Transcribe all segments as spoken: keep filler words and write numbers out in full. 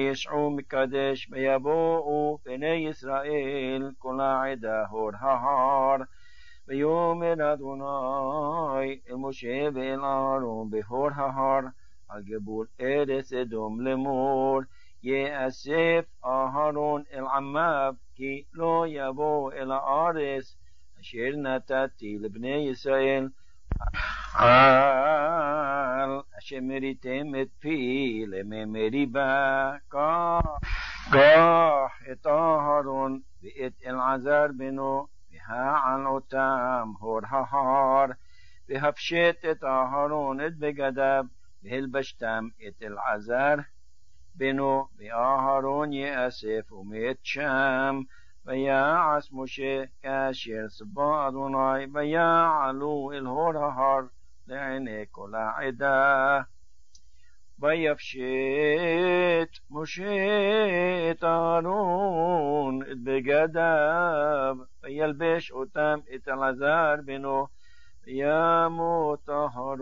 וישעו מקדש ויבואו בני ישראל כל העדה הור ההר. ויאמר אדוני אל משה ואל אהרון בהור ההר על גבול ארץ אדום לאמור, יאסף אהרון אל עמיו כי לא יבוא אל הארץ אשר נתתי לבני ישראל על אשר מריתם את פי למי מריבה. קח את אהרון ואת אלעזר בנו והעל אותם הור ההר, והפשט את אהרון את בגדיו והלבשתם את אלעזר בנו, ואהרון יאסף ומת שם. ויעש משה כאשר ציווה אדוני, ויעלו אל הור ההר לעיני כל העדה. ויפשט משה את אהרון את בגדיו וילבש אותם את אלעזר בנו, וימות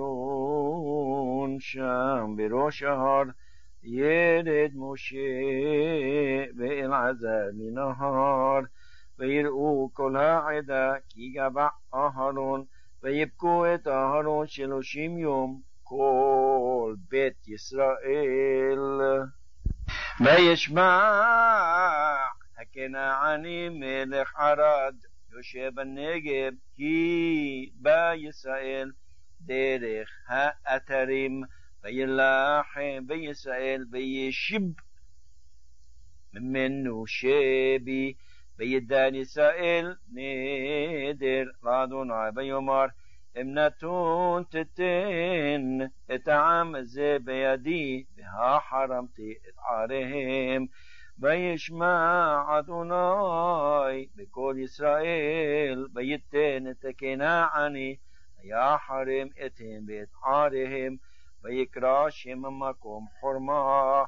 אהרון שם בראש ההר. ירד משה ואלעזר מן ההר, ויראו כל העדה כי גבע אהרון, ויבכו את אהרון שלושים יום כל בית ישראל. וישמע הכנעני מלך ערד יושב בנגב כי בא ישראל דרך האתרים, וילחם בישראל וישב ממנו שבי, וידן ישראל נדר לאדוני ויאמר אם נתון תתן את העם הזה בידי והחרמתי את עריהם. וישמע אדוני בקול ישראל ויתן את הכנעני ויחרם אתם ואת עריהם, ויקרא שם המקום חורמה.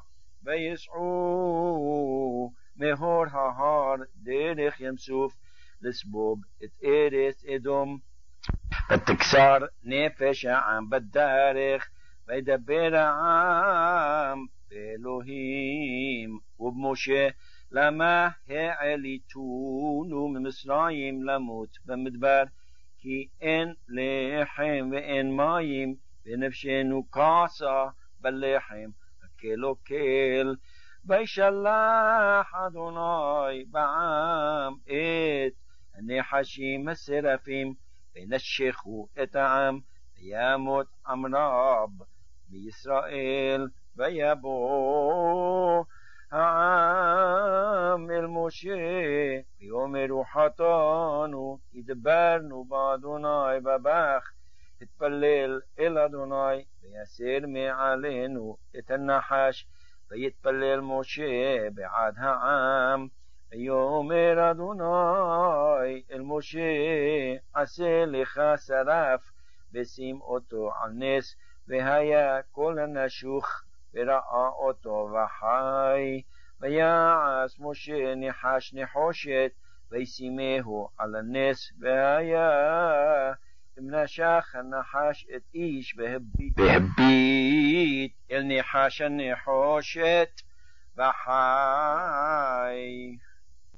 ויסעו מהור ההר דרך ים סוף לסבוב את ארץ אדום. ותקצר נפש העם בדרך, וידבר העם באלוהים ובמשה, למה העליתונו ממצרים למות במדבר, כי אין לחם ואין מים ונפשנו כעסה בלחם הקל אוכל. וישלח אדוני בעם את הנחשים השרפים ונשכו את העם, וימות עם רב בישראל. ויבוא העם אל משה ויאמרו חטאנו הדברנו באדוני בבך. התפלל אל אדוני ויסר מעלינו את הנחש. ויתפלל משה בעד העם. ויאמר אדוני אל משה עשה לך שרף ושים אותו על נס, והיה כל הנשוך וראה אותו וחי. ויעש משה נחש נחושת וישימהו על הנס, והיה אם נשך הנחש את איש והביט אל נחש הנחושת וחי.